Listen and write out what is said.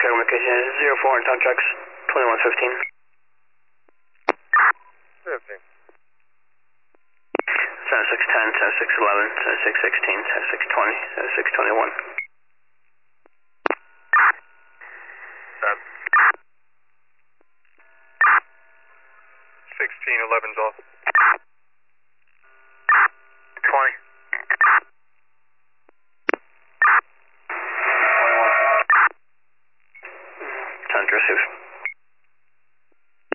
communication is 04 on time checks, 2115. 15. 7610, 7611, 7616, 7620, 7621. 1611's off.